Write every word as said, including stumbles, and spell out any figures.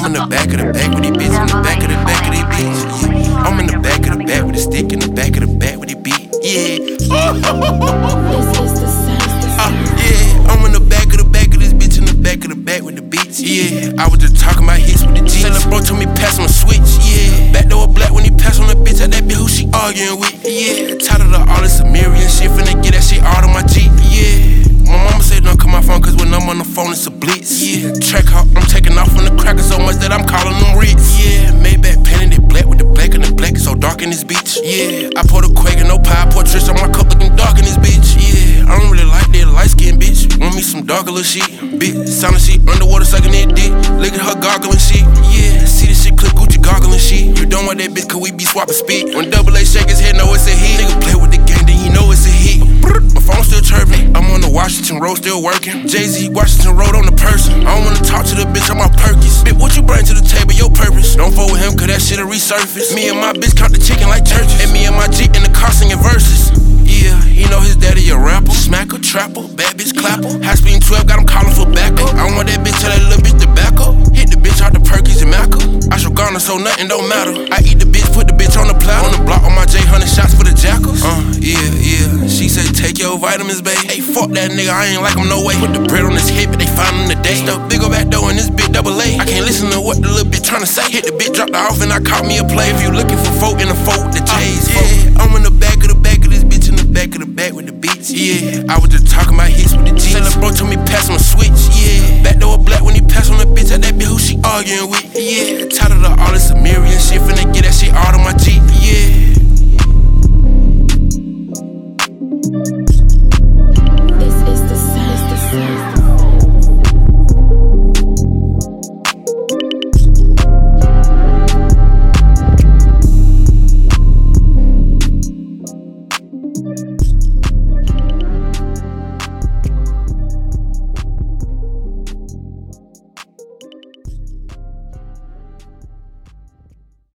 I'm in the back of the back with these bitches, in the back of the back of these bitches. Yeah. I'm in the back of the back with a stick in the back of the back with these bitch. Yeah. uh, yeah. I'm in the back of the back of this bitch, in the back of the back with the beats. Yeah. I was just talking about hits with the G. Tell the bro told me pass on a switch. Yeah. Back door black when he pass on the bitch. At that bitch who she arguing with. Yeah. Tired of all this Amirian shit, finna get that shit out of my Jeep. Yeah. My mama said don't call my phone cause when I'm on the phone it's a blitz. Yeah, track out, I'm taking off from the cracker so much that I'm calling them Ritz. Yeah, Maybach painted it black with the black and the black so dark in this bitch. Yeah, I pour the Quake and no pie, pour Trish on my cup looking dark in this bitch. Yeah, I don't really like that light skin bitch. Want me some darker little shit. Bitch, sounding shit, underwater sucking that dick. Look at her gargling shit. Yeah, see this shit clip Gucci gargling shit. You don't want that bitch cause we be swapping spit. When double A shake his head, know it's a hit. Nigga play with the game, then he know it's a hit. My phone still chirping, I'm on the Washington Road still working. Jay-Z, Washington Road on the person. I don't wanna talk to the bitch on my Perkins. Bitch, what you bring to the table, your purpose? Don't fuck with him cause that shit'll resurface. Me and my bitch count the chicken like churches. And me and my G in the car singing verses. Yeah, he know his daddy a rapper. Smacker, trapper, bad bitch clapper. High speed twelve, got him calling for backup. I want that bitch, tell that little bitch to back up. Hit the bitch out the Perkins and Macca. I show Garner so nothing don't matter. I eat the bitch, put the bitch on the platter. On the block on my J, hundred shots for the jackals. Uh, yeah, yeah. She said take your vitamins, babe. Hey, fuck that nigga, I ain't like him no way. Put the bread on his hip, but they find him today. Stuff big go back door in this bitch double A. I can't listen to what the little bitch tryna say. Hit the bitch, drop the off, and I caught me a play. If you looking for folk in the folk, the J's. Uh, yeah, I'm in the back of the back of this bitch, in the back of the back with the beats. Yeah, I was just talking about hits with the G. Tell the bro told me pass on a switch. Yeah, back door black when he pass on the bitch. At that bitch who she arguing with.